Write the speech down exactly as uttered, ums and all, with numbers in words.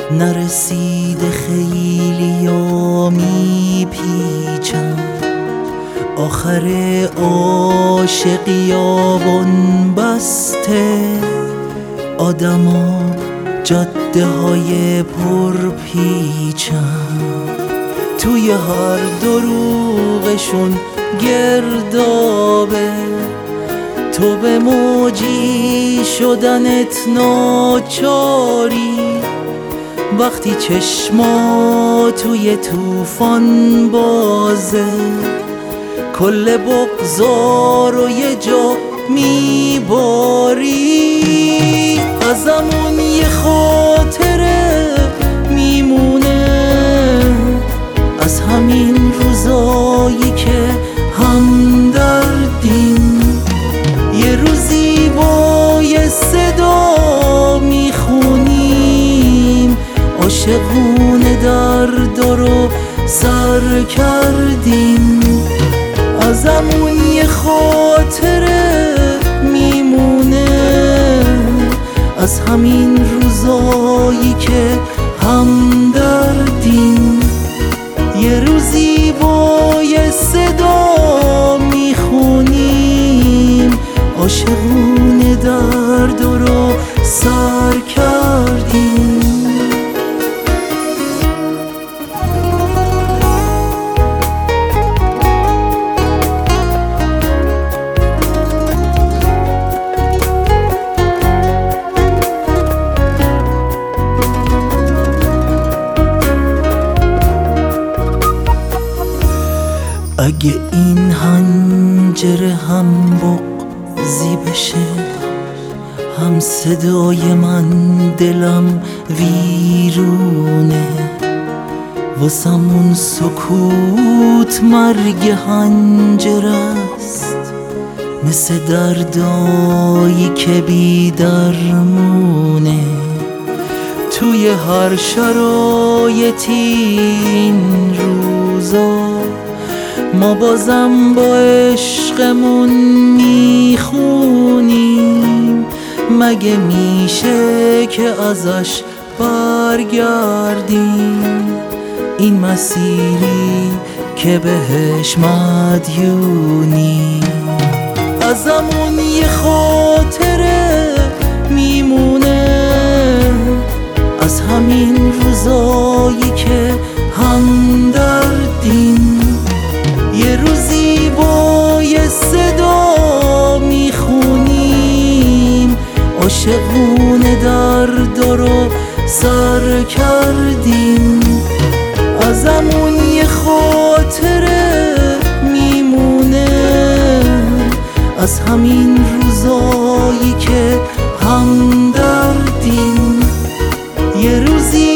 نرسیده خیلی یا میپیچم، آخر عاشقی آبون بسته، آدما جاده های پرپیچم، توی هر دروغشون گردابه، تو به موجی شدنت ناچاری، وقتی چشما توی طوفان بازه، کل بغضا رو یه جا میباری، ازمون یه خاطره میمونه، از همین روزایی که همدردیم، یه روزی با یه صدا میخونیم، عاشقونه دردا رو سر کردیم، ازمون یه خاطره میمونه، از همین روزایی که همدردیم، یه روزی با یه صدا میخونیم، عاشقونه درد رو سر کردیم. اگه این حنجره هم بغضی بشه، هم صدای من دلم ویرونه، واسمون سکوت مرگ حنجره است، مثل دردایی که بی درمونه، توی هر شرایطی این روزا ما بازم با عشقمون میخونیم، مگه میشه که ازش برگردیم، این مسیری که بهش مدیونیم، ازمون یه خاطره میمونه، از همین روزایی که همدردیم، یه روزی با یه صدا میخونیم، عاشقونه دردا رو سر کردیم، ازمون یه خاطره میمونه، از همین روزایی که همدردیم، یه روزی